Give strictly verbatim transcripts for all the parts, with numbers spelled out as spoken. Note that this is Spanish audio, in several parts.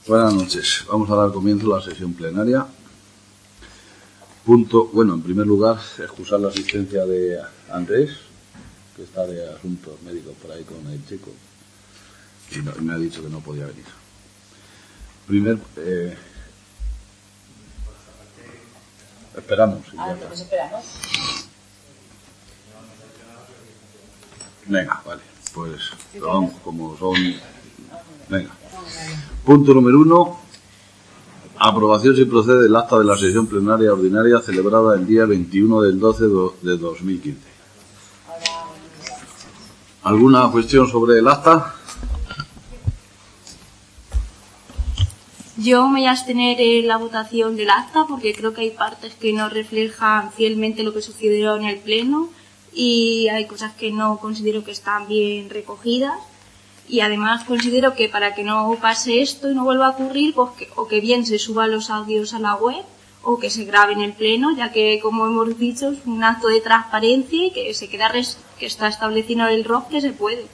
Buenas noches. Vamos a dar comienzo a la sesión plenaria. Punto, bueno, en primer lugar, excusar la asistencia de Andrés, que está de asuntos médicos por ahí con el chico, y, no, y me ha dicho que no podía venir. Primer, eh, esperamos. Ah, entonces esperamos. Venga, vale, pues vamos, como son. Venga. Punto número uno. Aprobación si procede del acta de la sesión plenaria ordinaria celebrada el día veintiuno del doce de dos mil quince. ¿Alguna cuestión sobre el acta? Yo me voy a abstener en la votación del acta porque creo que hay partes que no reflejan fielmente lo que sucedió en el pleno y hay cosas que no considero que están bien recogidas. Y además considero que para que no pase esto y no vuelva a ocurrir, pues que, o que bien se suban los audios a la web o que se grabe en el pleno, ya que, como hemos dicho, es un acto de transparencia y que se queda res, que está establecido en el R O C que se puede.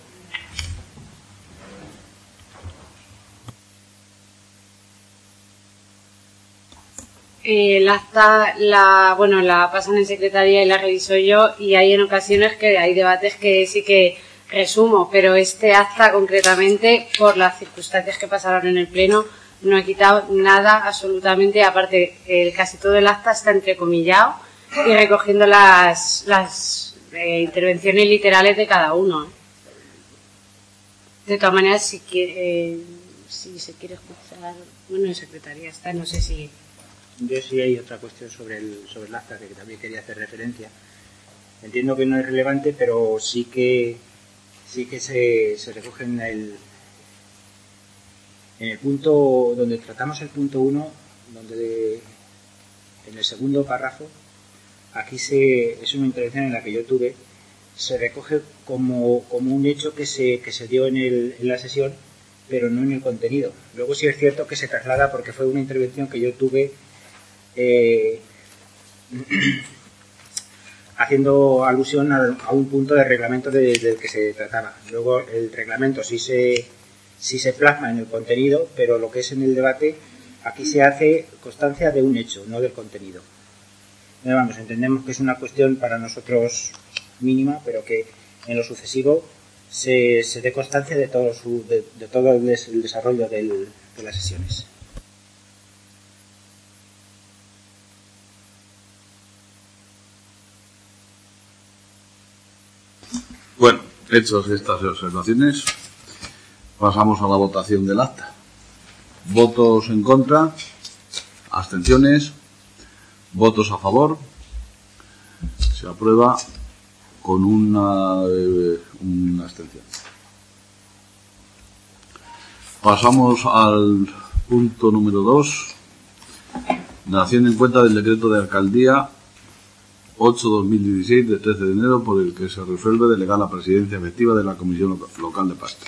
Eh, la acta, la, bueno, la pasan en secretaría y la reviso yo, y hay en ocasiones que hay debates que sí que resumo, pero este acta concretamente, por las circunstancias que pasaron en el pleno, no he quitado nada absolutamente, aparte el, casi todo el acta está entrecomillado y recogiendo las, las eh, intervenciones literales de cada uno. De todas maneras, si, quiere, eh, si se quiere escuchar, bueno, en secretaría está, no sé si... Yo sí hay otra cuestión sobre el, sobre el acta que también quería hacer referencia. Entiendo que no es relevante, pero sí que sí que se, se recoge en el, en el punto donde tratamos el punto uno, donde de, en el segundo párrafo, aquí se, es una intervención en la que yo tuve, se recoge como, como un hecho que se, que se dio en, el, en la sesión, pero no en el contenido. Luego sí es cierto que se traslada porque fue una intervención que yo tuve eh, haciendo alusión a, a un punto del reglamento de, del que se trataba. Luego el reglamento sí se, sí se plasma en el contenido, pero lo que es en el debate, aquí se hace constancia de un hecho, no del contenido. No, vamos, entendemos que es una cuestión para nosotros mínima, pero que en lo sucesivo se, se dé constancia de todo, su, de, de todo el, des, el desarrollo del, de las sesiones. Bueno, hechas estas observaciones, pasamos a la votación del acta. Votos en contra, abstenciones, votos a favor. Se aprueba con una, eh, una abstención. Pasamos al punto número dos, naciendo en cuenta del decreto de alcaldía ocho barra dos mil dieciséis de trece de enero por el que se resuelve delegar la presidencia efectiva de la Comisión Local de Pasto.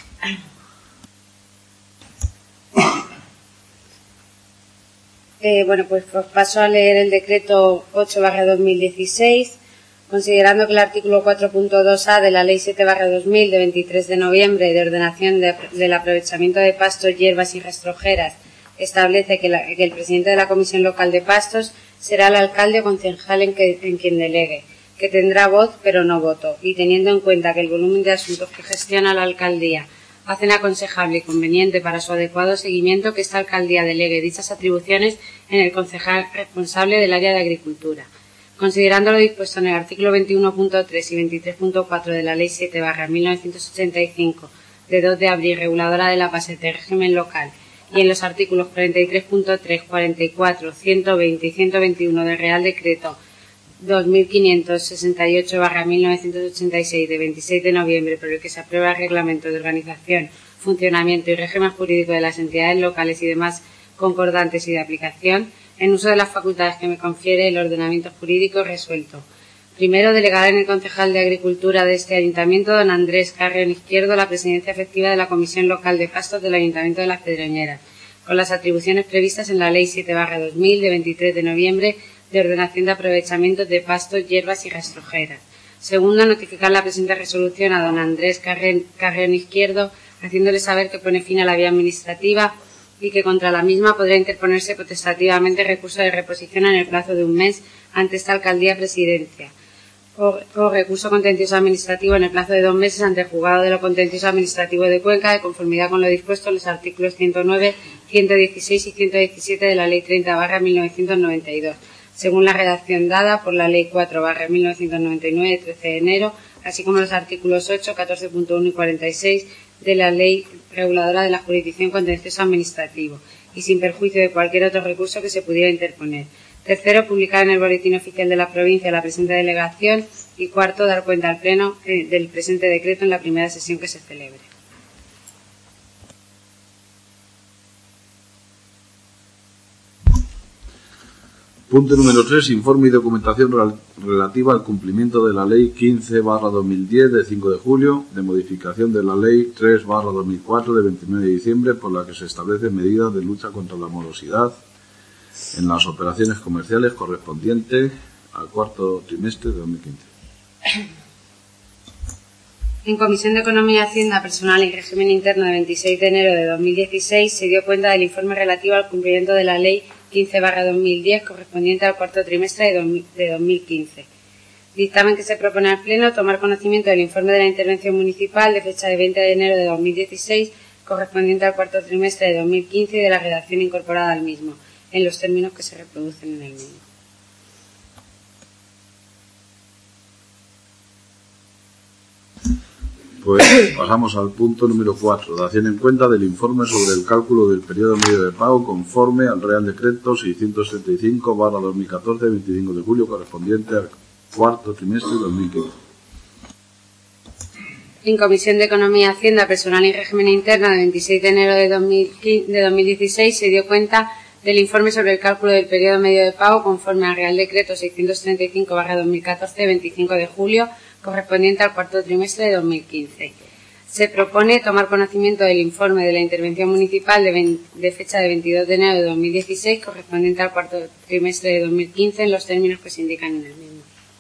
Eh, bueno, pues paso a leer el decreto ocho barra dos mil dieciséis, considerando que el artículo cuatro punto dos a de la Ley siete barra dos mil de veintitrés de noviembre de ordenación de, del aprovechamiento de pastos, hierbas y rastrojeras establece que, la, que el presidente de la Comisión Local de Pastos será el alcalde o concejal en, que, en quien delegue, que tendrá voz pero no voto, y teniendo en cuenta que el volumen de asuntos que gestiona la alcaldía hacen aconsejable y conveniente para su adecuado seguimiento que esta alcaldía delegue dichas atribuciones en el concejal responsable del área de agricultura. Considerando lo dispuesto en el artículo veintiuno punto tres y veintitrés punto cuatro de la Ley siete barra mil novecientos ochenta y cinco de dos de abril reguladora de la PASET de régimen local y en los artículos cuarenta y tres punto tres, cuarenta y cuatro, ciento veinte y ciento veintiuno del Real Decreto dos mil quinientos sesenta y ocho barra mil novecientos ochenta y seis de veintiséis de noviembre por el que se aprueba el reglamento de organización, funcionamiento y régimen jurídico de las entidades locales y demás concordantes y de aplicación, en uso de las facultades que me confiere el ordenamiento jurídico resuelto. Primero, delegar en el concejal de Agricultura de este Ayuntamiento, don Andrés Carrión Izquierdo, la presidencia efectiva de la Comisión Local de Pastos del Ayuntamiento de Las Pedroñeras, con las atribuciones previstas en la Ley siete barra dos mil de veintitrés de noviembre de ordenación de aprovechamientos de pastos, hierbas y rastrojeras. Segundo, notificar la presente resolución a don Andrés Carrión Izquierdo, haciéndole saber que pone fin a la vía administrativa y que contra la misma podrá interponerse potestativamente recurso de reposición en el plazo de un mes ante esta alcaldía presidencia, o, o recurso contencioso administrativo en el plazo de dos meses ante el juzgado de lo contencioso administrativo de Cuenca, de conformidad con lo dispuesto en los artículos ciento nueve, ciento dieciséis y ciento diecisiete de la Ley treinta barra mil novecientos noventa y dos, según la redacción dada por la Ley cuatro barra mil novecientos noventa y nueve de trece de enero, así como los artículos ocho, catorce punto uno y cuarenta y seis de la Ley reguladora de la jurisdicción contencioso administrativo, y sin perjuicio de cualquier otro recurso que se pudiera interponer. Tercero, publicar en el Boletín Oficial de la Provincia la presente delegación. Y cuarto, dar cuenta al Pleno eh, del presente decreto en la primera sesión que se celebre. Punto número tres. Informe y documentación relativa al cumplimiento de la Ley quince barra dos mil diez de cinco de julio de modificación de la Ley tres barra dos mil cuatro de veintinueve de diciembre por la que se establecen medidas de lucha contra la morosidad en las operaciones comerciales correspondientes al cuarto trimestre de dos mil quince. En Comisión de Economía, Hacienda, Personal y Régimen Interno de veintiséis de enero de dos mil dieciséis se dio cuenta del informe relativo al cumplimiento de la Ley quince barra dos mil diez correspondiente al cuarto trimestre de dos mil quince. Dictamen que se propone al Pleno tomar conocimiento del informe de la intervención municipal de fecha de veinte de enero de dos mil dieciséis correspondiente al cuarto trimestre de dos mil quince y de la redacción incorporada al mismo, en los términos que se reproducen en el mismo. Pues pasamos al punto número cuatro, dación en cuenta del informe sobre el cálculo del periodo medio de pago conforme al Real Decreto seiscientos setenta y cinco barra dos mil catorce de veinticinco de julio correspondiente al cuarto trimestre de dos mil quince. En Comisión de Economía, Hacienda, Personal y Régimen Interno de veintiséis de enero de dos mil dieciséis se dio cuenta del informe sobre el cálculo del periodo medio de pago conforme al Real Decreto seiscientos treinta y cinco barra dos mil catorce de veinticinco de julio correspondiente al cuarto trimestre de dos mil quince. Se propone tomar conocimiento del informe de la intervención municipal de, veinte, de fecha de veintidós de enero de dos mil dieciséis correspondiente al cuarto trimestre de dos mil quince en los términos que se indican en el mismo.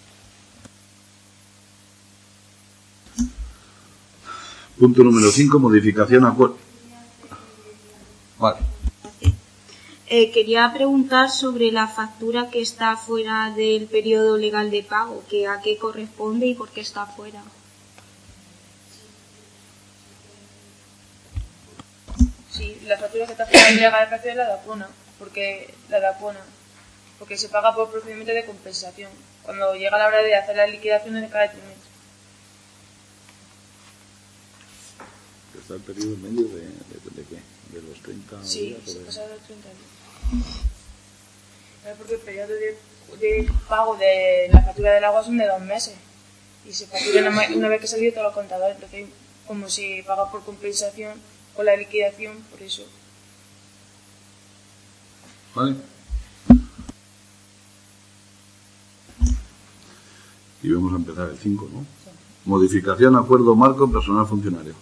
Punto número cinco, modificación acuerdo. Vale. Eh, quería preguntar sobre la factura que está fuera del periodo legal de pago, que a qué corresponde y por qué está fuera. Sí, la factura que está fuera del legal de pago es la DAPONA, porque la DAPONA, porque se paga por procedimiento de compensación, cuando llega la hora de hacer las liquidaciones de cada trimestre. ¿Está el periodo medio de, de, de qué? ¿De los treinta sí, días? Sí, se de... pasa de los treinta días. Porque el periodo de, de pago de la factura del agua son de dos meses y se factura una, una vez que ha salido todo lo contador, entonces como se paga por compensación con la liquidación, por eso. Vale. Y vamos a empezar el cinco, ¿no? Sí. Modificación acuerdo marco personal funcionario.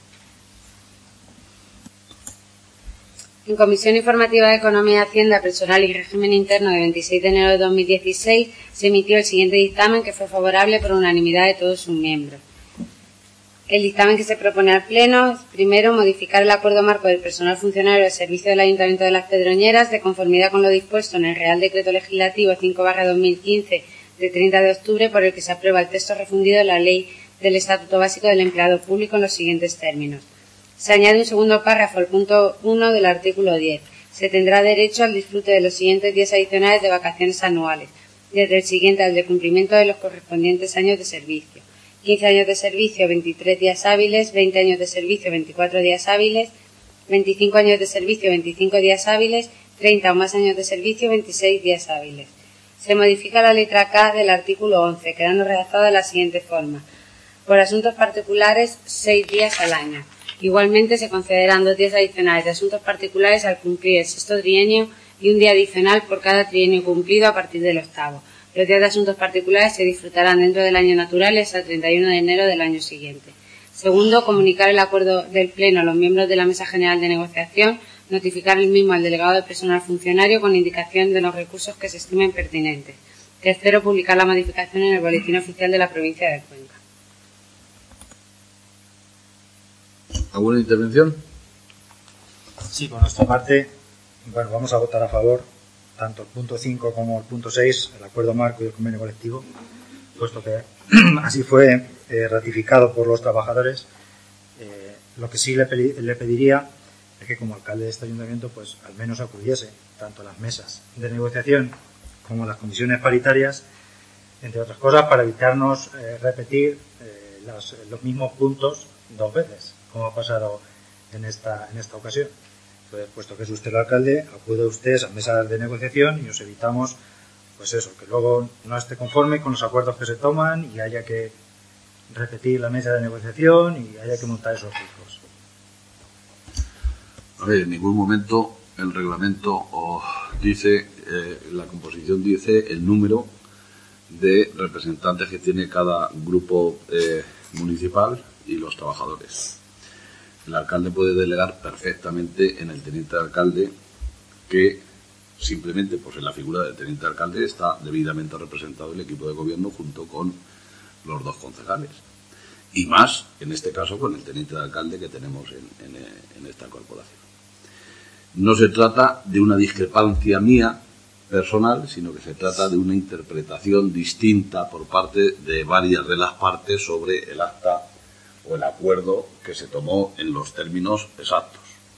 En Comisión Informativa de Economía, Hacienda, Personal y Régimen Interno de veintiséis de enero de dos mil dieciséis se emitió el siguiente dictamen que fue favorable por unanimidad de todos sus miembros. El dictamen que se propone al Pleno es, primero, modificar el acuerdo marco del personal funcionario del servicio del Ayuntamiento de Las Pedroñeras de conformidad con lo dispuesto en el Real Decreto Legislativo cinco barra dos mil quince de treinta de octubre por el que se aprueba el texto refundido de la Ley del Estatuto Básico del Empleado Público en los siguientes términos. Se añade un segundo párrafo al punto uno del artículo diez. Se tendrá derecho al disfrute de los siguientes días adicionales de vacaciones anuales, desde el siguiente al de cumplimiento de los correspondientes años de servicio. quince años de servicio, veintitrés días hábiles, veinte años de servicio, veinticuatro días hábiles, veinticinco años de servicio, veinticinco días hábiles, treinta o más años de servicio, veintiséis días hábiles. Se modifica la letra K del artículo once, quedando redactada de la siguiente forma. Por asuntos particulares, seis días al año. Igualmente se concederán dos días adicionales de asuntos particulares al cumplir el sexto trienio y un día adicional por cada trienio cumplido a partir del octavo. Los días de asuntos particulares se disfrutarán dentro del año natural y hasta el treinta y uno de enero del año siguiente. Segundo, comunicar el acuerdo del Pleno a los miembros de la Mesa General de Negociación, notificar el mismo al delegado de personal funcionario con indicación de los recursos que se estimen pertinentes. Tercero, publicar la modificación en el Boletín Oficial de la Provincia de Cuenca. ¿Alguna intervención? Sí, por nuestra parte, Bueno, vamos a votar a favor tanto el punto cinco como el punto seis, el acuerdo marco y el convenio colectivo, puesto que así fue eh, ratificado por los trabajadores. Eh, lo que sí le, le pediría es que como alcalde de este ayuntamiento pues al menos acudiese tanto a las mesas de negociación como a las comisiones paritarias, entre otras cosas para evitarnos eh, repetir eh, los, los mismos puntos dos veces, como ha pasado en esta, en esta ocasión. Entonces, puesto que es usted el alcalde, acude usted a mesas de negociación y os evitamos pues eso, que luego no esté conforme con los acuerdos que se toman y haya que repetir la mesa de negociación y haya que montar esos ciclos. A ver, en ningún momento el reglamento os dice, eh, la composición dice el número de representantes que tiene cada grupo eh, municipal y los trabajadores. El alcalde puede delegar perfectamente en el teniente de alcalde, que simplemente pues en la figura del teniente de alcalde está debidamente representado el equipo de gobierno junto con los dos concejales. Y más, en este caso, con el teniente de alcalde que tenemos en, en, en esta corporación. No se trata de una discrepancia mía personal, sino que se trata de una interpretación distinta por parte de varias de las partes sobre el acta o el acuerdo que se tomó en los términos exactos.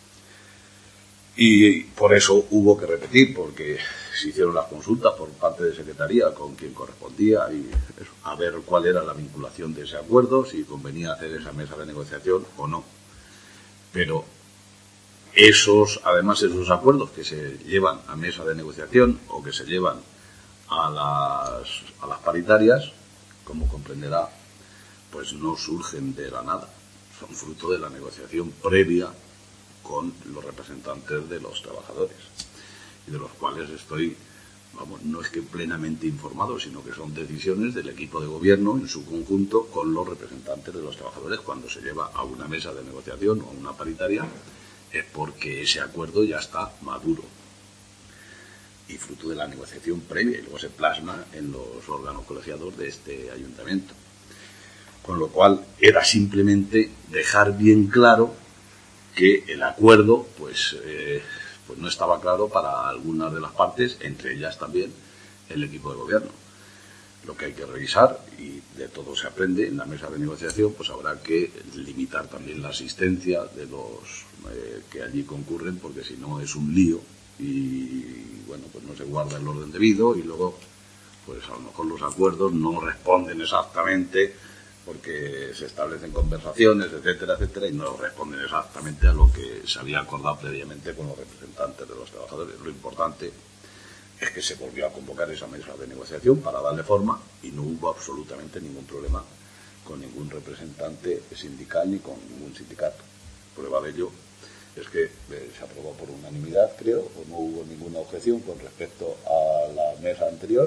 Y por eso hubo que repetir, porque se hicieron las consultas por parte de Secretaría con quien correspondía y eso, a ver cuál era la vinculación de ese acuerdo, si convenía hacer esa mesa de negociación o no. Pero esos, además esos acuerdos que se llevan a mesa de negociación o que se llevan a las, a las paritarias, como comprenderá, pues no surgen de la nada, son fruto de la negociación previa con los representantes de los trabajadores y de los cuales estoy, vamos, no es que plenamente informado, sino que son decisiones del equipo de gobierno en su conjunto con los representantes de los trabajadores. Cuando se lleva a una mesa de negociación o a una paritaria es porque ese acuerdo ya está maduro y fruto de la negociación previa y luego se plasma en los órganos colegiados de este ayuntamiento. Con lo cual era simplemente dejar bien claro que el acuerdo pues, eh, pues no estaba claro para algunas de las partes, entre ellas también el equipo de gobierno. Lo que hay que revisar, y de todo se aprende en la mesa de negociación, pues habrá que limitar también la asistencia de los eh, que allí concurren, porque si no es un lío y bueno, pues no se guarda el orden debido y luego pues a lo mejor los acuerdos no responden exactamente porque se establecen conversaciones, etcétera, etcétera, y no responden exactamente a lo que se había acordado previamente con los representantes de los trabajadores. Lo importante es que se volvió a convocar esa mesa de negociación para darle forma y no hubo absolutamente ningún problema con ningún representante sindical ni con ningún sindicato. Prueba de ello es que eh, se aprobó por unanimidad, creo, o no hubo ninguna objeción con respecto a la mesa anterior.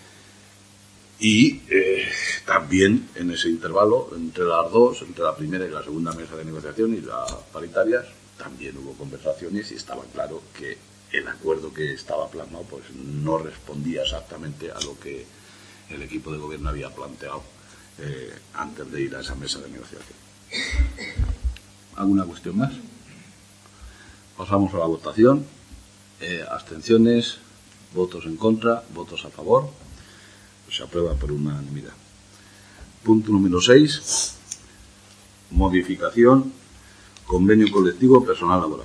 Y eh, también en ese intervalo, entre las dos, entre la primera y la segunda mesa de negociación y las paritarias, también hubo conversaciones y estaba claro que el acuerdo que estaba plasmado pues no respondía exactamente a lo que el equipo de gobierno había planteado eh, antes de ir a esa mesa de negociación. ¿Alguna cuestión más? Pasamos a la votación. Eh, abstenciones, votos en contra, votos a favor. Se aprueba por unanimidad. Punto número seis. Modificación. Convenio colectivo personal laboral.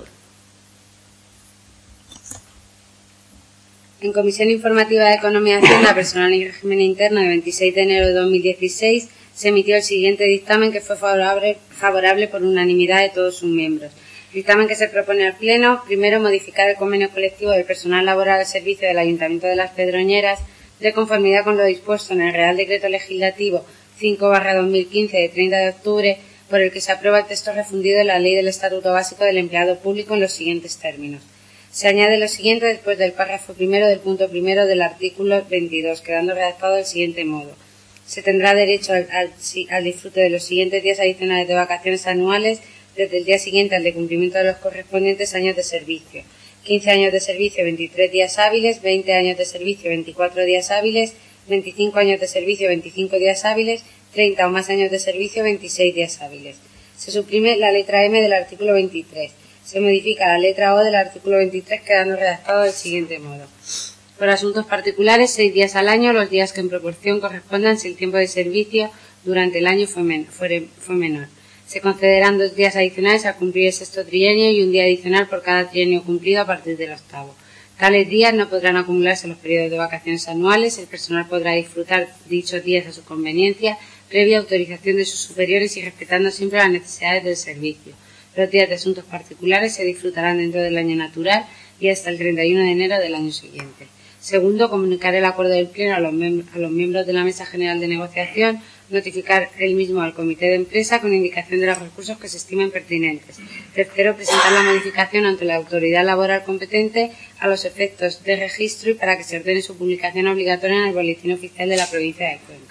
En Comisión Informativa de Economía, Hacienda, Personal y Régimen Interno de veintiséis de enero de dos mil dieciséis se emitió el siguiente dictamen que fue favorable, favorable por unanimidad de todos sus miembros. Dictamen que se propone al Pleno, primero, modificar el convenio colectivo del personal laboral al servicio del Ayuntamiento de Las Pedroñeras de conformidad con lo dispuesto en el Real Decreto Legislativo cinco barra dos mil quince de treinta de octubre, por el que se aprueba el texto refundido de la Ley del Estatuto Básico del Empleado Público en los siguientes términos. Se añade lo siguiente después del párrafo primero del punto primero del artículo veintidós, quedando redactado del siguiente modo. Se tendrá derecho al, al, al disfrute de los siguientes días adicionales de vacaciones anuales desde el día siguiente al de cumplimiento de los correspondientes años de servicio. quince años de servicio, veintitrés días hábiles, veinte años de servicio, veinticuatro días hábiles, veinticinco años de servicio, veinticinco días hábiles, treinta o más años de servicio, veintiséis días hábiles. Se suprime la letra M del artículo veintitrés. Se modifica la letra O del artículo veintitrés, quedando redactado del siguiente modo. Por asuntos particulares, seis días al año, los días que en proporción correspondan si el tiempo de servicio durante el año fue, men fue, fue menor. Se concederán dos días adicionales al cumplir el sexto trienio y un día adicional por cada trienio cumplido a partir del octavo. Tales días no podrán acumularse en los periodos de vacaciones anuales. El personal podrá disfrutar dichos días a su conveniencia, previa autorización de sus superiores y respetando siempre las necesidades del servicio. Los días de asuntos particulares se disfrutarán dentro del año natural y hasta el treinta y uno de enero del año siguiente. Segundo, comunicar el acuerdo del Pleno a los, a los miembros de la Mesa General de Negociación, notificar el mismo al Comité de Empresa con indicación de los recursos que se estimen pertinentes. Tercero, presentar la modificación ante la autoridad laboral competente a los efectos de registro y para que se ordene su publicación obligatoria en el Boletín Oficial de la Provincia de Cuenca.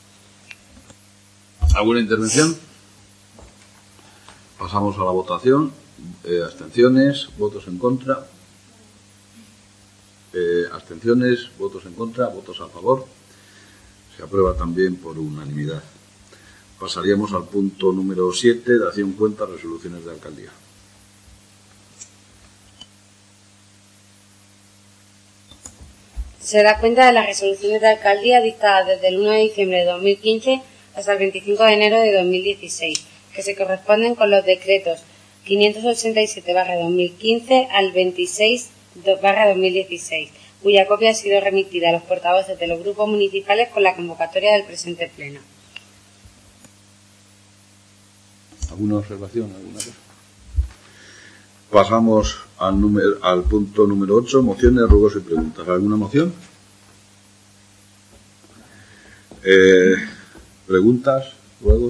¿Alguna intervención? Pasamos a la votación. Eh, abstenciones, votos en contra. Eh, abstenciones, votos en contra, votos a favor. Se aprueba también por unanimidad. Pasaríamos al punto número siete, dación cuenta, resoluciones de alcaldía. Se da cuenta de las resoluciones de alcaldía dictadas desde el uno de diciembre de dos mil quince hasta el veinticinco de enero de dos mil dieciséis, que se corresponden con los decretos quinientos ochenta y siete barra dos mil quince al veintiséis barra dos mil dieciséis, cuya copia ha sido remitida a los portavoces de los grupos municipales con la convocatoria del presente pleno. ¿Alguna observación? ¿Alguna cosa? Pasamos al, número, al punto número ocho, mociones, ruegos y preguntas. ¿Alguna moción? Eh, ¿Preguntas? ¿Ruegos?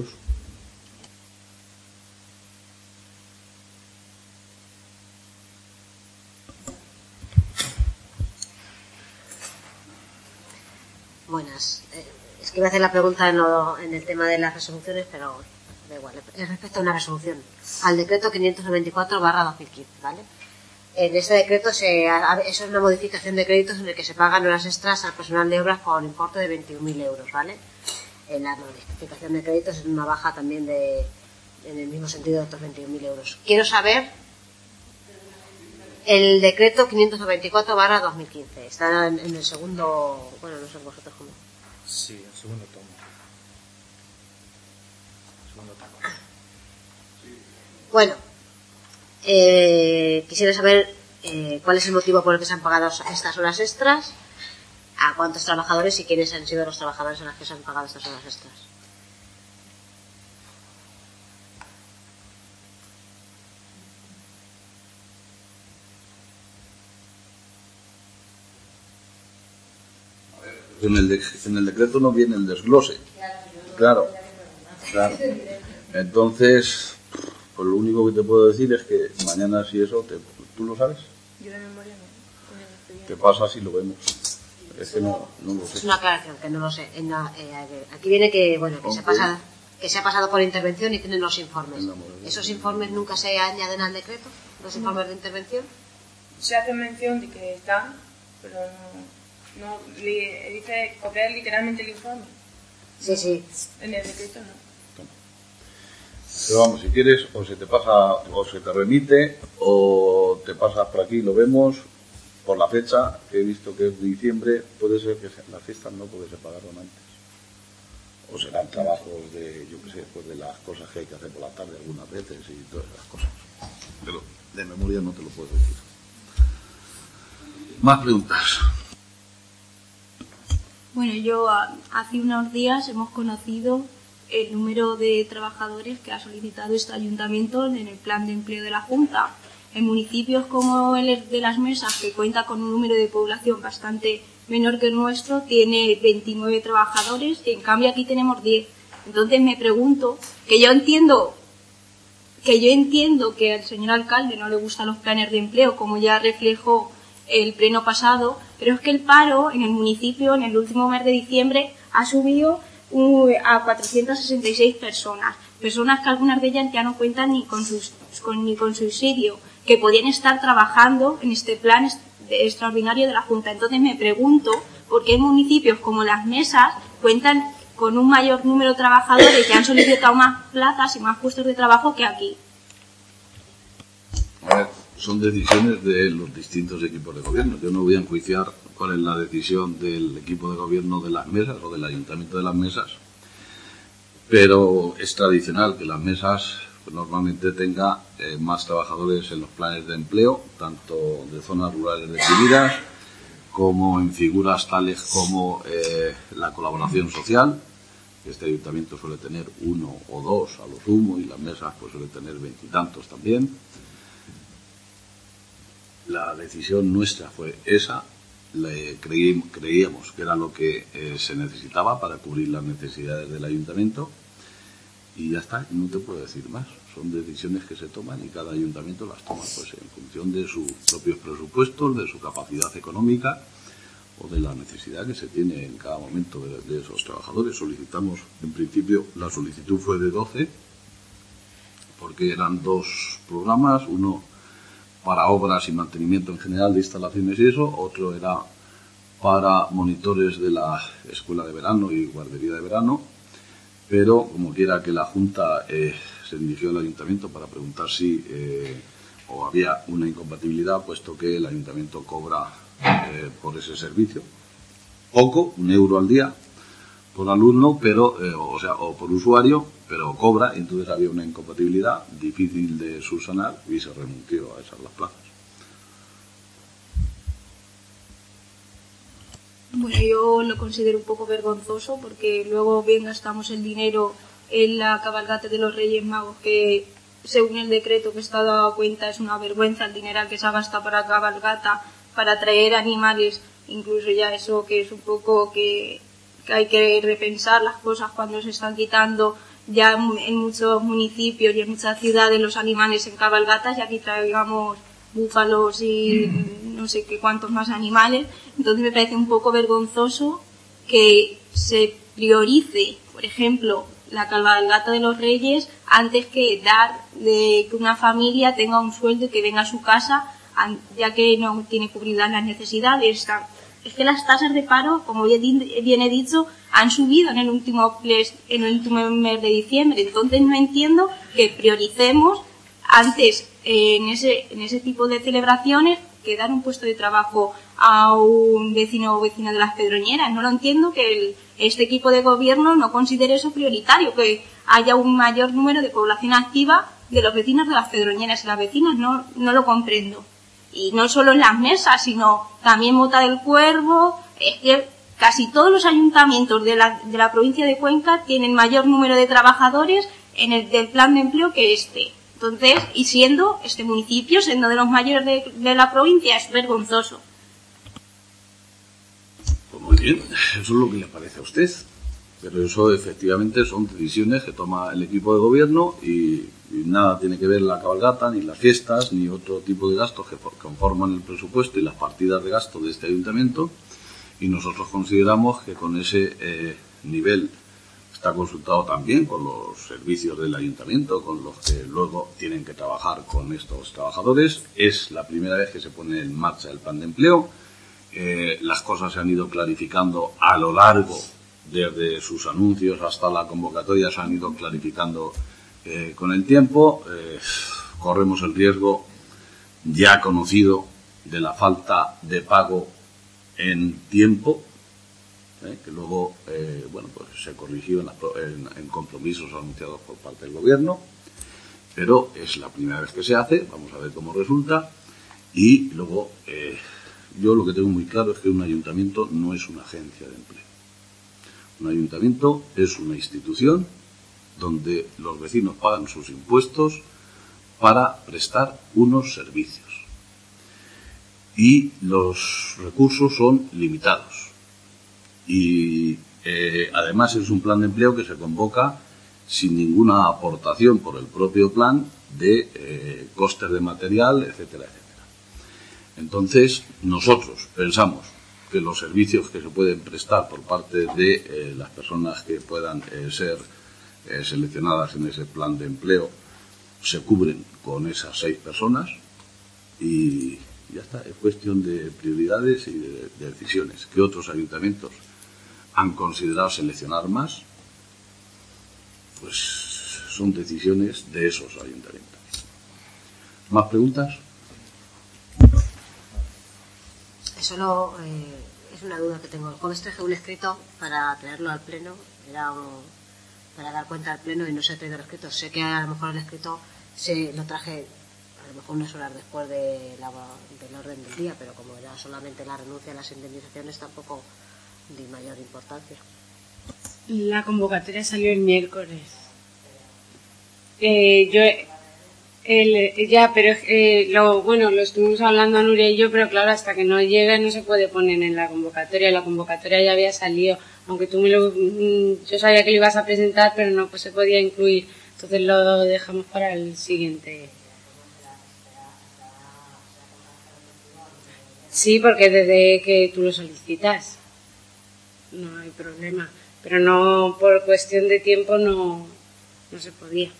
Buenas. Eh, es que iba a hacer la pregunta en, lo, en el tema de las resoluciones, pero da igual. Es respecto a una resolución, al decreto quinientos noventa y cuatro barra dos mil quince, ¿vale? En ese decreto se, eso es una modificación de créditos en el que se pagan horas extras al personal de obras por un importe de veintiún mil euros, ¿vale? En la modificación de créditos es una baja también de, en el mismo sentido de otros veintiún mil euros. Quiero saber el decreto quinientos noventa y cuatro barra dos mil quince. Está en, en el segundo, bueno, no sé vosotros cómo. Sí, el segundo tomo. El segundo tomo. Bueno, eh, quisiera saber eh, cuál es el motivo por el que se han pagado estas horas extras, a cuántos trabajadores y quiénes han sido los trabajadores a los que se han pagado estas horas extras. En el, de, en el decreto no viene el desglose. Claro, claro. Entonces, pues lo único que te puedo decir es que mañana, si eso, te, ¿tú lo sabes? Yo de memoria no. ¿Qué pasa si lo vemos? Es que no, no lo sé. Es una aclaración que no lo sé. En la, eh, aquí viene que bueno que se, pasa, que se ha pasado por intervención y tienen los informes. ¿Esos informes nunca se añaden al decreto? ¿Los informes de intervención? Se hace mención de que están, pero no... No, li, dice copiar literalmente el informe. Sí, sí. En el decreto no. Pero vamos, si quieres, o se te pasa, o se te remite, o te pasas por aquí, lo vemos, por la fecha, que he visto que es de diciembre, puede ser que las fiestas no puede ser pagaron antes. O serán trabajos de, yo qué sé, pues de las cosas que hay que hacer por la tarde algunas veces y todas esas cosas. Pero de memoria no te lo puedo decir. Más preguntas. Bueno, yo hace unos días hemos conocido el número de trabajadores que ha solicitado este ayuntamiento en el plan de empleo de la Junta. En municipios como el de Las Mesas, que cuenta con un número de población bastante menor que el nuestro, tiene veintinueve trabajadores y en cambio aquí tenemos diez. Entonces me pregunto, que yo entiendo que yo entiendo que al señor alcalde no le gustan los planes de empleo, como ya reflejó el pleno pasado, pero es que el paro en el municipio en el último mes de diciembre ha subido uh, a cuatrocientas sesenta y seis personas, personas que algunas de ellas ya no cuentan ni con, sus, con, ni con subsidio, que podían estar trabajando en este plan est extraordinario de la Junta. Entonces me pregunto por qué municipios como Las Mesas cuentan con un mayor número de trabajadores que han solicitado más plazas y más puestos de trabajo que aquí. A ver, son decisiones de los distintos equipos de gobierno. Yo no voy a enjuiciar cuál es la decisión del equipo de gobierno de las mesas o del ayuntamiento de las mesas, pero es tradicional que las mesas pues, normalmente tenga eh, más trabajadores en los planes de empleo, tanto de zonas rurales definidas como en figuras tales como eh, la colaboración social. Este ayuntamiento suele tener uno o dos a lo sumo y las mesas pues suele tener veintitantos también. La decisión nuestra fue esa. Le creí, creíamos que era lo que eh, se necesitaba para cubrir las necesidades del ayuntamiento y ya está, no te puedo decir más. Son decisiones que se toman y cada ayuntamiento las toma pues en función de sus propios presupuestos, de su capacidad económica o de la necesidad que se tiene en cada momento de, de esos trabajadores. Solicitamos, en principio, la solicitud fue de doce, porque eran dos programas, uno para obras y mantenimiento en general de instalaciones y eso, otro era para monitores de la escuela de verano y guardería de verano, pero como quiera que la Junta eh, se dirigió al Ayuntamiento para preguntar si eh, o había una incompatibilidad, puesto que el Ayuntamiento cobra eh, por ese servicio poco, un euro al día por alumno, pero eh, o sea, o por usuario, pero cobra, y entonces había una incompatibilidad difícil de subsanar y se renunció a esas las plazas. Bueno, yo lo considero un poco vergonzoso porque luego bien gastamos el dinero en la cabalgata de los Reyes Magos, que según el decreto que está dado cuenta es una vergüenza el dinero que se ha gastado para la cabalgata, para traer animales, incluso ya eso que es un poco que, que hay que repensar las cosas cuando se están quitando ya en muchos municipios y en muchas ciudades los animales en cabalgatas, y aquí traigamos búfalos y no sé qué cuántos más animales. Entonces me parece un poco vergonzoso que se priorice, por ejemplo, la cabalgata de los Reyes antes que dar de que una familia tenga un sueldo y que venga a su casa, ya que no tiene cubridas las necesidades. Es que las tasas de paro, como bien he dicho, han subido en el último en el último mes de diciembre. Entonces no entiendo que prioricemos antes en ese en ese tipo de celebraciones que dar un puesto de trabajo a un vecino o vecina de las Pedroñeras. No lo entiendo que el, este equipo de gobierno no considere eso prioritario, que haya un mayor número de población activa de los vecinos de las Pedroñeras y las vecinas. No, no lo comprendo. Y no solo en las mesas, sino también Mota del Cuervo. Es que casi todos los ayuntamientos de la, de la provincia de Cuenca tienen mayor número de trabajadores en el del plan de empleo que este. Entonces, y siendo este municipio, siendo de los mayores de, de la provincia, es vergonzoso. Pues muy bien, eso es lo que le parece a usted. Pero eso efectivamente son decisiones que toma el equipo de gobierno y, y nada tiene que ver la cabalgata, ni las fiestas, ni otro tipo de gastos que conforman el presupuesto y las partidas de gasto de este ayuntamiento. Y nosotros consideramos que con ese eh, nivel está consultado también con los servicios del ayuntamiento, con los que luego tienen que trabajar con estos trabajadores. Es la primera vez que se pone en marcha el plan de empleo. Eh, las cosas se han ido clarificando a lo largo, desde sus anuncios hasta la convocatoria, se han ido clarificando eh, con el tiempo. Eh, corremos el riesgo ya conocido de la falta de pago en tiempo, ¿eh? que luego eh, bueno, pues se corrigió en, la, en, en compromisos anunciados por parte del gobierno, pero es la primera vez que se hace. Vamos a ver cómo resulta. Y luego eh, yo lo que tengo muy claro es que un ayuntamiento no es una agencia de empleo. Un ayuntamiento es una institución donde los vecinos pagan sus impuestos para prestar unos servicios y los recursos son limitados. Y eh, además es un plan de empleo que se convoca sin ninguna aportación por el propio plan de eh, costes de material, etcétera, etcétera. Entonces nosotros pensamos que los servicios que se pueden prestar por parte de eh, las personas que puedan eh, ser eh, seleccionadas en ese plan de empleo se cubren con esas seis personas y ya está. Es cuestión de prioridades y de, de decisiones. Que otros ayuntamientos han considerado seleccionar más, pues son decisiones de esos ayuntamientos. ¿Más preguntas? Solo eh, es una duda que tengo. El jueves traje un escrito para traerlo al pleno, era un, para dar cuenta al pleno y no se ha traído el escrito. Sé que a lo mejor el escrito se lo traje a lo mejor unas horas después de la, del orden del día, pero como era solamente la renuncia a las indemnizaciones, tampoco de mayor importancia. La convocatoria salió el miércoles. Eh, yo, el, ya, pero eh, lo bueno, lo estuvimos hablando Nuria y yo, pero claro, hasta que no llegue no se puede poner en la convocatoria. La convocatoria ya había salido, aunque tú me lo, yo sabía que lo ibas a presentar, pero no pues se podía incluir. Entonces lo dejamos para el siguiente. Sí, porque desde que tú lo solicitas no hay problema, pero no por cuestión de tiempo no, no se podía.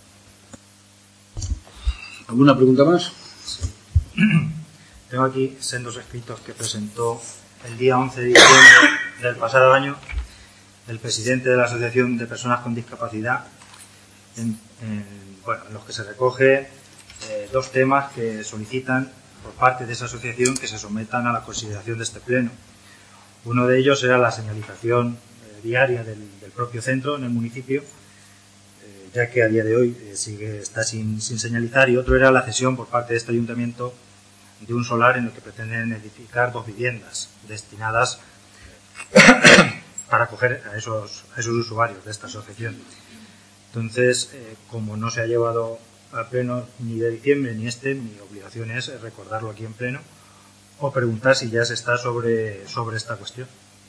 ¿Alguna pregunta más? Sí. Tengo aquí sendos escritos que presentó el día once de diciembre del pasado año el presidente de la Asociación de Personas con Discapacidad, en, en, bueno, en los que se recoge eh, dos temas que solicitan por parte de esa asociación que se sometan a la consideración de este pleno. Uno de ellos era la señalización eh, diaria del, del propio centro en el municipio, eh, ya que a día de hoy eh, sigue está sin, sin señalizar, y otro era la cesión por parte de este ayuntamiento de un solar en el que pretenden edificar dos viviendas destinadas para acoger a esos, a esos usuarios de esta asociación. Entonces, eh, como no se ha llevado al pleno ni de diciembre ni este, mi obligación es recordarlo aquí en pleno o preguntar si ya se está sobre, sobre esta cuestión.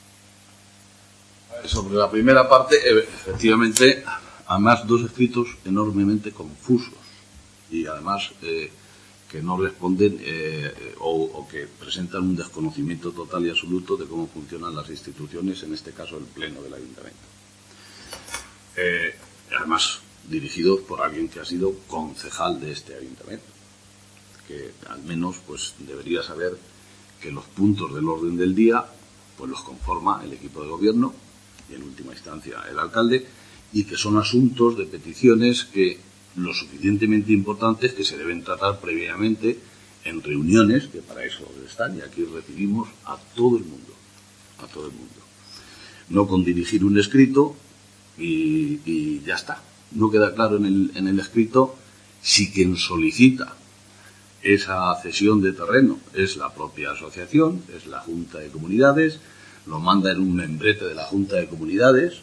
Sobre la primera parte, efectivamente, además dos escritos enormemente confusos y además eh, que no responden eh, o, o que presentan un desconocimiento total y absoluto de cómo funcionan las instituciones, en este caso el pleno del ayuntamiento. Eh, además, dirigidos por alguien que ha sido concejal de este ayuntamiento, que al menos pues debería saber que los puntos del orden del día pues los conforma el equipo de gobierno y en última instancia el alcalde, y que son asuntos de peticiones que lo suficientemente importantes que se deben tratar previamente en reuniones, que para eso están, y aquí recibimos a todo el mundo, a todo el mundo. No con dirigir un escrito y, y ya está. No queda claro en el, en el escrito si quien solicita esa cesión de terreno es la propia asociación, es la Junta de Comunidades, lo manda en un membrete de la Junta de Comunidades.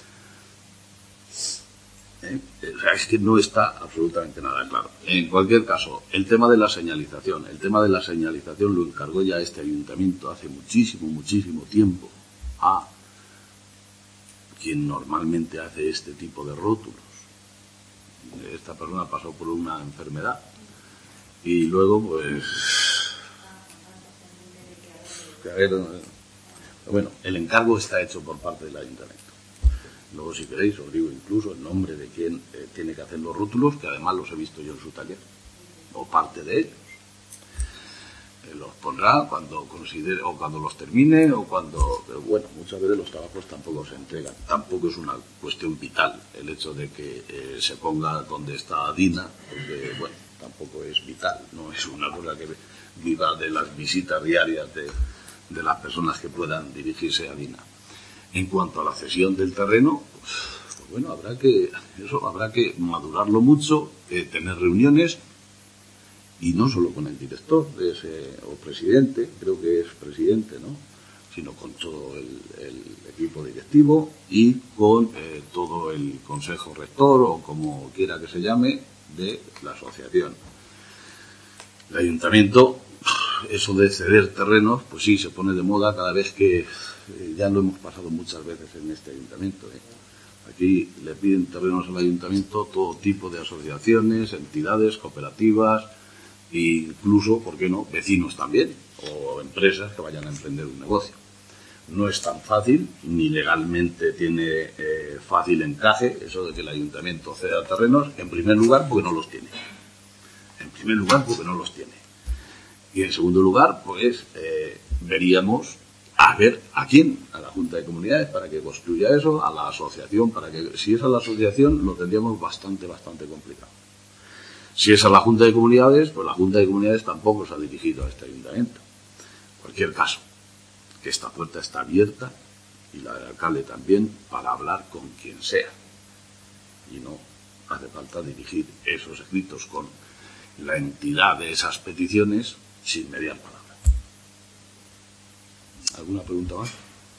¿Eh? O sea, es que no está absolutamente nada claro. En cualquier caso, el tema de la señalización, el tema de la señalización lo encargó ya este ayuntamiento hace muchísimo, muchísimo tiempo a quien normalmente hace este tipo de rótulos. Esta persona pasó por una enfermedad y luego pues a ver, bueno, el encargo está hecho por parte del ayuntamiento. Luego, si queréis, os digo incluso el nombre de quien eh, tiene que hacer los rótulos, que además los he visto yo en su taller, o parte de ellos. Eh, los pondrá cuando considere, o cuando los termine, o cuando... Pero bueno, muchas veces los trabajos tampoco se entregan. Tampoco es una cuestión vital el hecho de que eh, se ponga donde está Dina, porque, bueno, tampoco es vital. No es una cosa que viva de las visitas diarias de, de las personas que puedan dirigirse a Dina. En cuanto a la cesión del terreno, pues, pues bueno, habrá que eso habrá que madurarlo mucho, eh, tener reuniones, y no solo con el director de ese, o presidente, creo que es presidente, ¿no?, sino con todo el, el equipo directivo y con eh, todo el consejo rector, o como quiera que se llame, de la asociación. El ayuntamiento, eso de ceder terrenos, pues sí, se pone de moda cada vez que... Eh, ya lo hemos pasado muchas veces en este ayuntamiento. ¿eh? Aquí le piden terrenos al ayuntamiento todo tipo de asociaciones, entidades, cooperativas e incluso, ¿por qué no?, vecinos también, o empresas que vayan a emprender un negocio. No es tan fácil, ni legalmente tiene eh, fácil encaje eso de que el ayuntamiento ceda terrenos, en primer lugar porque no los tiene. En primer lugar porque no los tiene. Y en segundo lugar, pues eh, veríamos a ver a quién, a la Junta de Comunidades para que construya eso, a la asociación para que, si es a la asociación, lo tendríamos bastante, bastante complicado. Si es a la Junta de Comunidades, pues la Junta de Comunidades tampoco se ha dirigido a este ayuntamiento. En cualquier caso, que esta puerta está abierta, y la del alcalde también, para hablar con quien sea. Y no hace falta dirigir esos escritos con la entidad de esas peticiones sin mediar palabra. ¿Alguna pregunta más?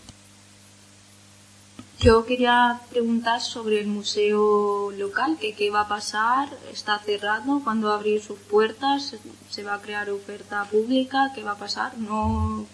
Yo quería preguntar sobre el museo local, que qué va a pasar, está cerrado, ¿cuándo va a abrir sus puertas? ¿Se va a crear oferta pública? ¿Qué va a pasar? No.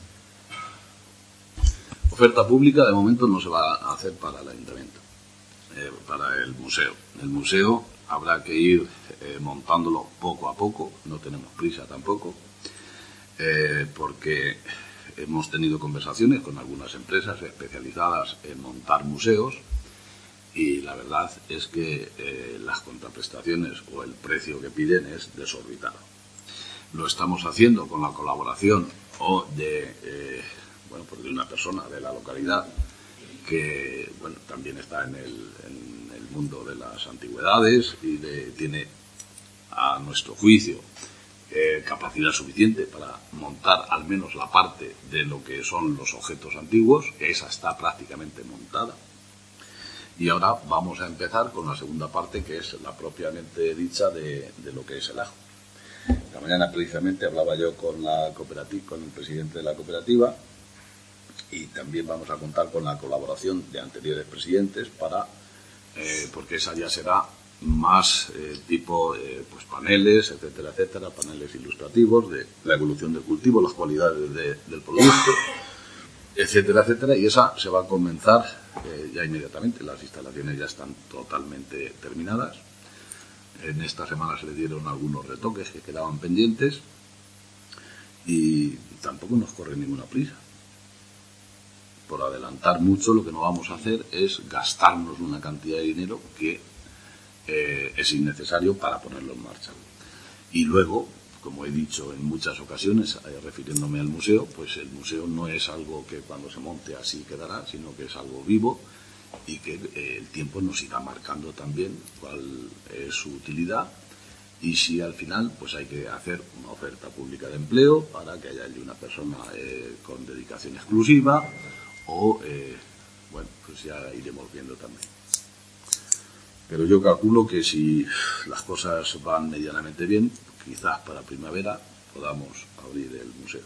Oferta pública de momento no se va a hacer para el ayuntamiento, eh, para el museo. El museo habrá que ir eh, montándolo poco a poco, no tenemos prisa tampoco, eh, porque hemos tenido conversaciones con algunas empresas especializadas en montar museos y la verdad es que eh, las contraprestaciones o el precio que piden es desorbitado. Lo estamos haciendo con la colaboración o de, eh, bueno, pues de una persona de la localidad que bueno, también está en el, en el mundo de las antigüedades y de, tiene, a nuestro juicio, Eh, capacidad suficiente para montar al menos la parte de lo que son los objetos antiguos, que esa está prácticamente montada. Y ahora vamos a empezar con la segunda parte, que es la propiamente dicha de, de lo que es el ajo. Esta mañana precisamente hablaba yo con la cooperativa, con el presidente de la cooperativa, y también vamos a contar con la colaboración de anteriores presidentes para, eh, porque esa ya será más eh, tipo eh, pues paneles, etcétera, etcétera, paneles ilustrativos de la evolución del cultivo, las cualidades de, del producto, etcétera, etcétera, y esa se va a comenzar eh, ya inmediatamente. Las instalaciones ya están totalmente terminadas. En esta semana se le dieron algunos retoques que quedaban pendientes y tampoco nos corre ninguna prisa. Por adelantar mucho, lo que no vamos a hacer es gastarnos una cantidad de dinero que Eh, es innecesario para ponerlo en marcha. Y luego, como he dicho en muchas ocasiones, eh, refiriéndome al museo, pues el museo no es algo que cuando se monte así quedará, sino que es algo vivo y que eh, el tiempo nos irá marcando también cuál es su utilidad y si al final pues hay que hacer una oferta pública de empleo para que haya allí una persona eh, con dedicación exclusiva o, eh, bueno, pues ya iremos viendo también. Pero yo calculo que si las cosas van medianamente bien, quizás para primavera podamos abrir el museo.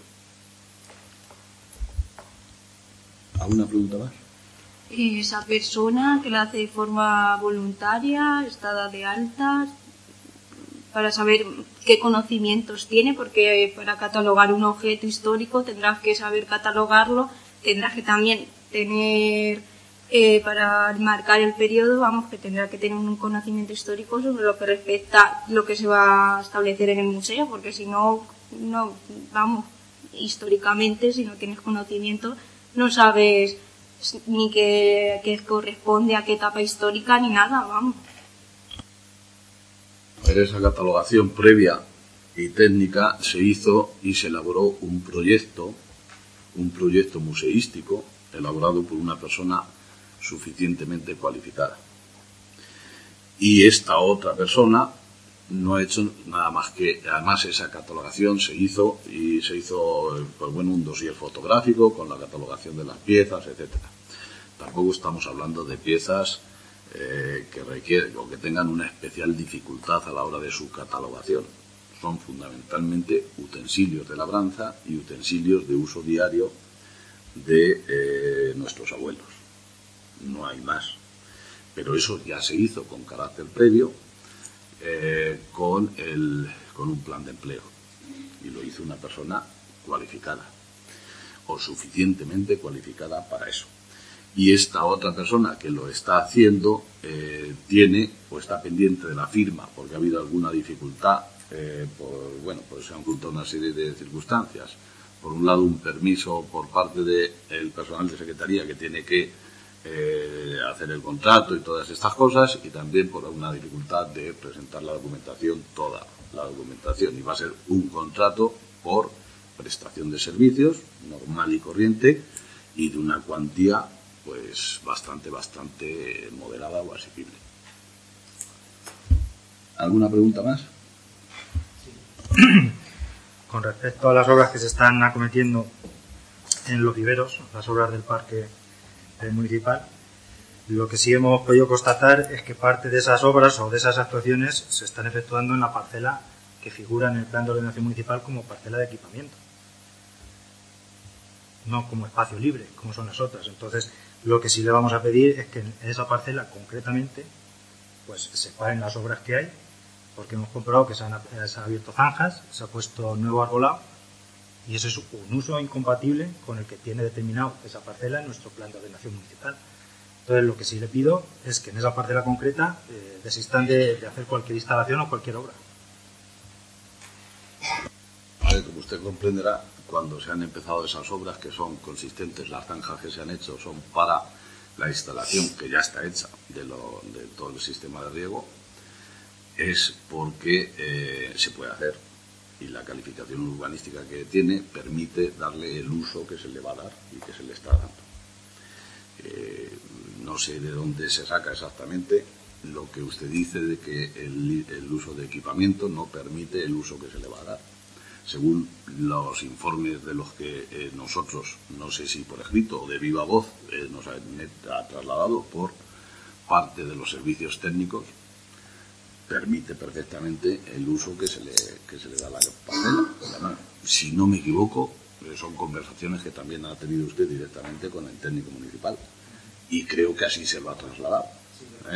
¿Alguna pregunta más? Esa persona que la hace de forma voluntaria, está dada de alta, para saber qué conocimientos tiene, porque para catalogar un objeto histórico tendrás que saber catalogarlo, tendrás que también tener... Eh, para marcar el periodo, vamos, que tendrá que tener un conocimiento histórico sobre lo que respecta lo que se va a establecer en el museo, porque si no, no, vamos, históricamente, si no tienes conocimiento, no sabes ni qué, qué corresponde a qué etapa histórica ni nada, vamos. En esa catalogación previa y técnica se hizo y se elaboró un proyecto, un proyecto museístico elaborado por una persona suficientemente cualificada. Y esta otra persona no ha hecho nada más que, además esa catalogación se hizo y se hizo pues bueno, un dossier fotográfico con la catalogación de las piezas, etcétera. Tampoco estamos hablando de piezas eh, que requieren o que tengan una especial dificultad a la hora de su catalogación. Son fundamentalmente utensilios de labranza y utensilios de uso diario de eh, nuestros abuelos. No hay más. Pero eso ya se hizo con carácter previo, eh, con, el, con un plan de empleo. Y lo hizo una persona cualificada, o suficientemente cualificada para eso. Y esta otra persona que lo está haciendo eh, tiene o está pendiente de la firma porque ha habido alguna dificultad, eh, por, bueno, pues se han juntado una serie de circunstancias. Por un lado, un permiso por parte del personal de secretaría que tiene que Eh, hacer el contrato y todas estas cosas, y también por una dificultad de presentar la documentación, toda la documentación, y va a ser un contrato por prestación de servicios normal y corriente y de una cuantía pues bastante bastante moderada o asequible. ¿Alguna pregunta más? Con respecto a las obras que se están acometiendo en los viveros, las obras del parque municipal, lo que sí hemos podido constatar es que parte de esas obras o de esas actuaciones se están efectuando en la parcela que figura en el plan de ordenación municipal como parcela de equipamiento, no como espacio libre, como son las otras. Entonces, lo que sí le vamos a pedir es que en esa parcela concretamente pues se paren las obras que hay, porque hemos comprobado que se han, se han abierto zanjas, se ha puesto nuevo arbolado, y eso es un uso incompatible con el que tiene determinado esa parcela en nuestro plan de ordenación municipal. Entonces, lo que sí le pido es que en esa parcela concreta eh, desistan de, de hacer cualquier instalación o cualquier obra. A ver, como usted comprenderá, cuando se han empezado esas obras que son consistentes, las zanjas que se han hecho son para la instalación que ya está hecha de, lo, de todo el sistema de riego, es porque eh, se puede hacer y la calificación urbanística que tiene permite darle el uso que se le va a dar y que se le está dando. Eh, no sé de dónde se saca exactamente lo que usted dice de que el, el uso de equipamiento no permite el uso que se le va a dar. Según los informes de los que eh, nosotros, no sé si por escrito o de viva voz, eh, nos ha, ha trasladado por parte de los servicios técnicos, permite perfectamente el uso que se le, que se le da a la parcela. Si no me equivoco, son conversaciones que también ha tenido usted directamente con el técnico municipal y creo que así se lo ha trasladado. ¿Eh?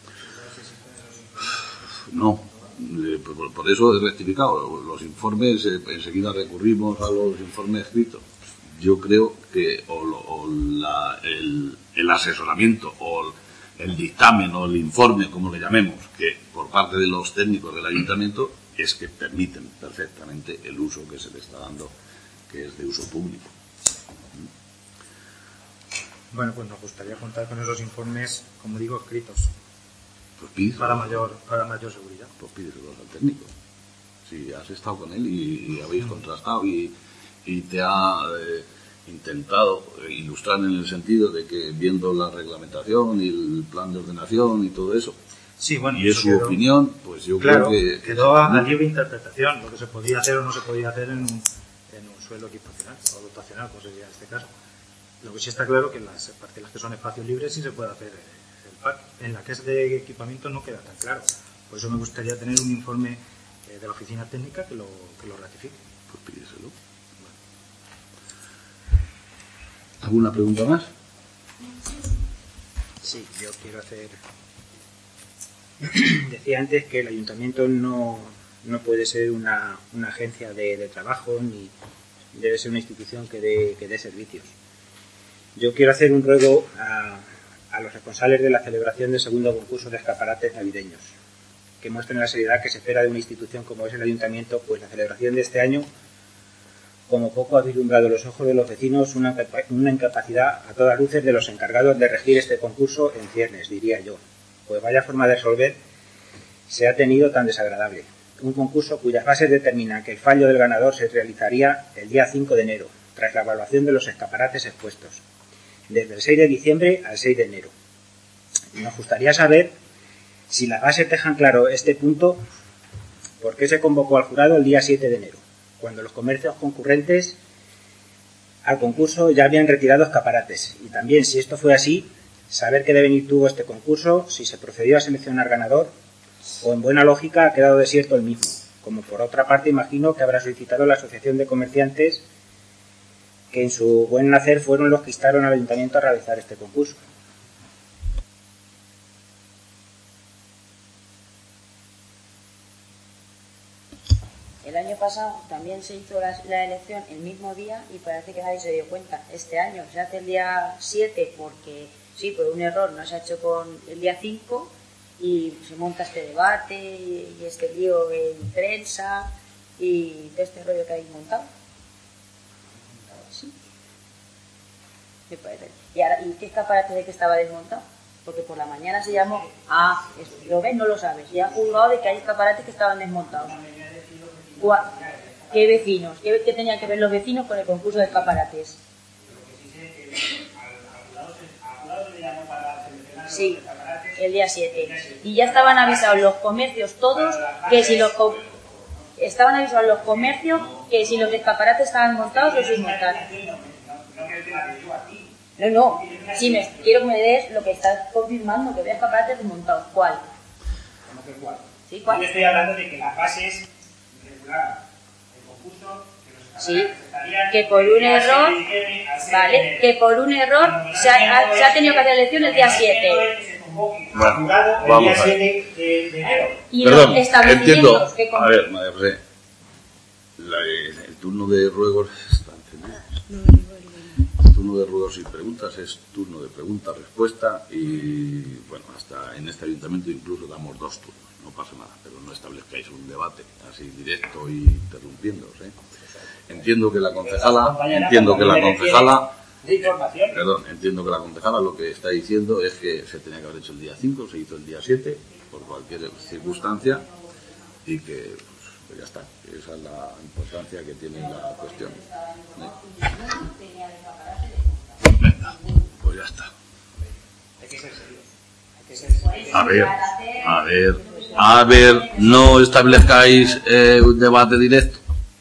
No, por, por eso he rectificado. Los informes, eh, enseguida recurrimos a los informes escritos. Yo creo que o, o la, el, el asesoramiento o el dictamen o el informe, como le llamemos, que por parte de los técnicos del ayuntamiento es que permiten perfectamente el uso que se le está dando, que es de uso público. Bueno, pues nos gustaría contar con esos informes, como digo, escritos, pues pídeselos, para mayor para mayor seguridad. Pues pídeselos al técnico. Si has estado con él y, y habéis contrastado y, y te ha eh, intentado ilustrar en el sentido de que viendo la reglamentación y el plan de ordenación y todo eso, sí, bueno, y es su quedó, opinión, pues yo claro, creo que quedó a, a libre interpretación lo que se podía hacer o no se podía hacer en un, en un suelo equipacional o dotacional, como sería en este caso. Lo que sí está claro que en las parcelas que son espacios libres sí se puede hacer el parque. En la que es de equipamiento no queda tan claro. Por eso me gustaría tener un informe eh, de la oficina técnica que lo, que lo ratifique. Pues pídeselo. ¿Alguna pregunta más? Sí, yo quiero hacer... Decía antes que el ayuntamiento no, no puede ser una, una agencia de, de trabajo ni debe ser una institución que dé, que dé servicios. Yo quiero hacer un ruego a, a los responsables de la celebración del segundo concurso de escaparates navideños, que muestren la seriedad que se espera de una institución como es el ayuntamiento, pues la celebración de este año, como poco ha vislumbrado los ojos de los vecinos, una, una incapacidad a todas luces de los encargados de regir este concurso en ciernes, diría yo. Pues vaya forma de resolver se ha tenido tan desagradable. Un concurso cuyas bases determinan que el fallo del ganador se realizaría el día cinco de enero, tras la evaluación de los escaparates expuestos, desde el seis de diciembre al seis de enero. Nos gustaría saber, si las bases dejan claro este punto, por qué se convocó al jurado el día siete de enero, cuando los comercios concurrentes al concurso ya habían retirado escaparates. Y también, si esto fue así, saber qué devenir tuvo este concurso, si se procedió a seleccionar ganador, o en buena lógica ha quedado desierto el mismo, como por otra parte imagino que habrá solicitado la Asociación de Comerciantes, que en su buen nacer fueron los que instaron al ayuntamiento a realizar este concurso. El año pasado también se hizo la, la elección el mismo día y parece que nadie se dio cuenta. Este año se hace el día siete porque, sí, por un error no se ha hecho con el día cinco y se monta este debate y, y este lío en prensa y todo este rollo que habéis montado. Sí. Me parece. ¿Y, ahora, ¿Y qué escaparate de que estaba desmontado? Porque por la mañana se llamó... Ah, eso, lo ves, no lo sabes. Ya han juzgado de que hay escaparates que estaban desmontados. ¿Qué vecinos? ¿Qué, ¿Qué tenían que ver los vecinos con el concurso de escaparates? Sí, el día siete. Y ya estaban avisados los comercios todos que si los... estaban avisados los comercios que si los escaparates estaban montados o sin montar. No, no, si me quiero que me des lo que estás confirmando, que vea escaparates desmontados. ¿Cuál? ¿Cómo que cuál? ¿Sí? ¿Cuál? Yo estoy hablando de que la fase es regular el concurso, que los escaparates Sí, estarían que por un el día error, siete de diciembre, al ser, vale, eh, que por un error se ha, se ha tenido que hacer elección el día siete. Bueno, jurado el vamos día a ver. siete de, de enero. Y Perdón, los establecimientos entiendo. que A ver, María José, la- el turno de ruegos está encendido. El turno de ruegos y preguntas es turno de pregunta-respuesta y, bueno, hasta en este ayuntamiento incluso damos dos turnos, no pasa nada, pero no establezcáis un debate así directo y interrumpiéndoos, ¿eh? Entiendo que la concejala, entiendo que la concejala, De información. perdón, entiendo que la concejala lo que está diciendo es que se tenía que haber hecho el día cinco, se hizo el día siete, por cualquier circunstancia, y que, pues, pues ya está, esa es la importancia que tiene la cuestión. ¿Eh? Venga, pues ya está. Hay que ser serios. Hay que ser serios. A ver, a ver, a ver, no establezcáis eh, un debate directo.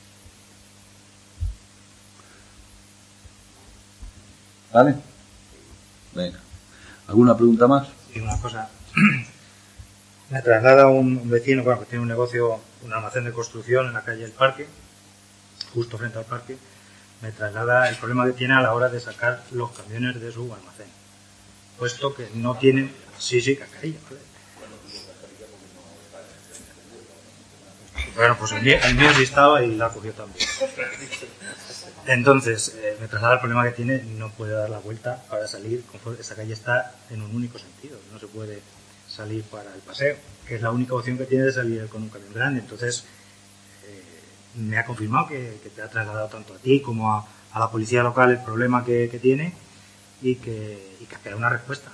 ¿Vale? Venga. ¿Alguna pregunta más? Y una cosa, me traslada un, un vecino, bueno, que tiene un negocio, un almacén de construcción en la calle El Parque, justo frente al parque, me traslada el problema que tiene a la hora de sacar los camiones de su almacén, puesto que no tienen, sí, sí, cascarilla, ¿vale? Bueno, pues el mío, el mío sí estaba y la cogió también. Entonces, eh, me traslada el problema que tiene, no puede dar la vuelta para salir, esa calle está en un único sentido, no se puede salir para el paseo, que es la única opción que tiene de salir con un camión grande. Entonces, eh, me ha confirmado que, que te ha trasladado tanto a ti como a, a la policía local el problema que, que tiene y que, y que espera una respuesta.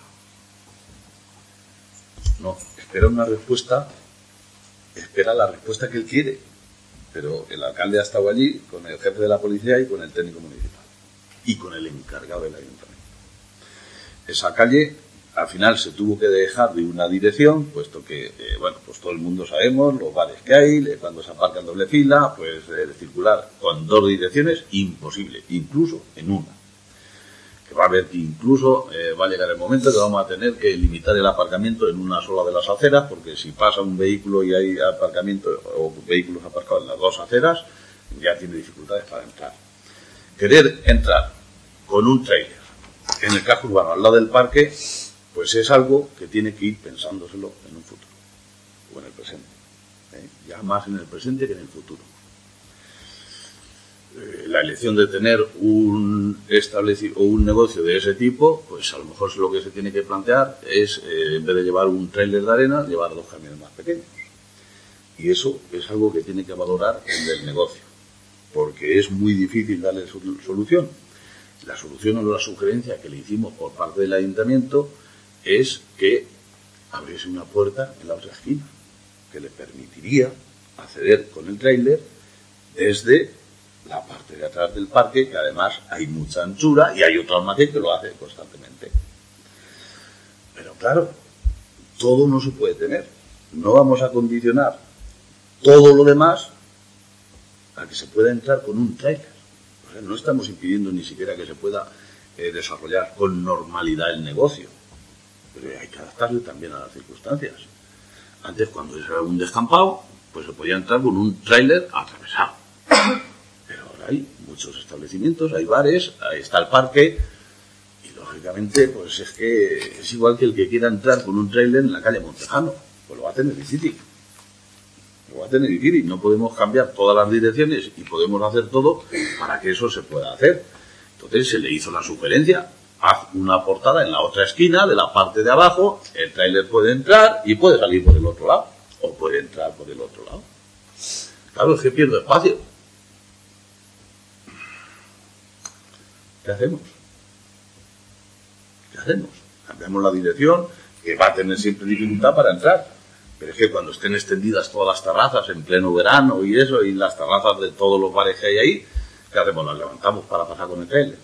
No, espera una respuesta, espera la respuesta que él quiere. Pero el alcalde ha estado allí con el jefe de la policía y con el técnico municipal y con el encargado del ayuntamiento. Esa calle al final se tuvo que dejar de una dirección, puesto que, eh, bueno, pues todo el mundo sabemos los bares que hay, cuando se aparca en doble fila, pues eh, circular con dos direcciones, imposible, incluso en una. Que va a haber que incluso eh, va a llegar el momento que vamos a tener que limitar el aparcamiento en una sola de las aceras, porque si pasa un vehículo y hay aparcamiento o vehículos aparcados en las dos aceras, ya tiene dificultades para entrar. Querer entrar con un trailer en el casco urbano al lado del parque, pues es algo que tiene que ir pensándoselo en un futuro o en el presente, ¿eh? Ya más en el presente que en el futuro. La elección de tener un establecido o un negocio de ese tipo, pues a lo mejor lo que se tiene que plantear es, eh, en vez de llevar un tráiler de arena, llevar dos camiones más pequeños. Y eso es algo que tiene que valorar el del negocio, porque es muy difícil darle solución. La solución o la sugerencia que le hicimos por parte del ayuntamiento es que abriese una puerta en la otra esquina, que le permitiría acceder con el tráiler desde la parte de atrás del parque, que además hay mucha anchura y hay otro almacén que lo hace constantemente. Pero claro, todo no se puede tener. No vamos a condicionar todo lo demás a que se pueda entrar con un tráiler. O sea, no estamos impidiendo ni siquiera que se pueda eh, desarrollar con normalidad el negocio. Pero hay que adaptarle también a las circunstancias. Antes, cuando era un descampado, pues se podía entrar con un tráiler atravesado. Pero ahora hay muchos establecimientos, hay bares, ahí está el parque, y lógicamente, pues es que es igual que el que quiera entrar con un tráiler en la calle Montejano, pues lo va a tener difícil. Lo va a tener difícil, no podemos cambiar todas las direcciones y podemos hacer todo para que eso se pueda hacer. Entonces se le hizo la sugerencia, haz una portada en la otra esquina, de la parte de abajo, el tráiler puede entrar y puede salir por el otro lado, o puede entrar por el otro lado. Claro, es que pierdo espacio. ¿Qué hacemos? ¿Qué hacemos? Cambiamos la dirección, que va a tener siempre dificultad para entrar. Pero es que cuando estén extendidas todas las terrazas en pleno verano y eso, y las terrazas de todos los bares que hay ahí, ¿qué hacemos? Las levantamos para pasar con el trailer.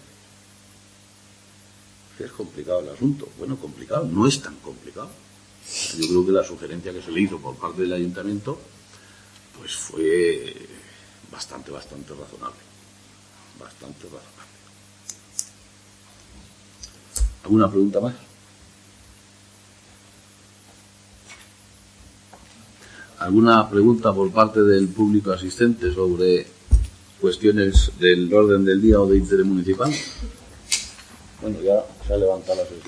Es complicado el asunto. Bueno, complicado, no es tan complicado. Yo creo que la sugerencia que se le hizo por parte del ayuntamiento, pues fue bastante, bastante razonable. Bastante razonable. ¿Alguna pregunta más? ¿Alguna pregunta por parte del público asistente sobre cuestiones del orden del día o de interés municipal? Bueno, ya se ha levantado la sesión.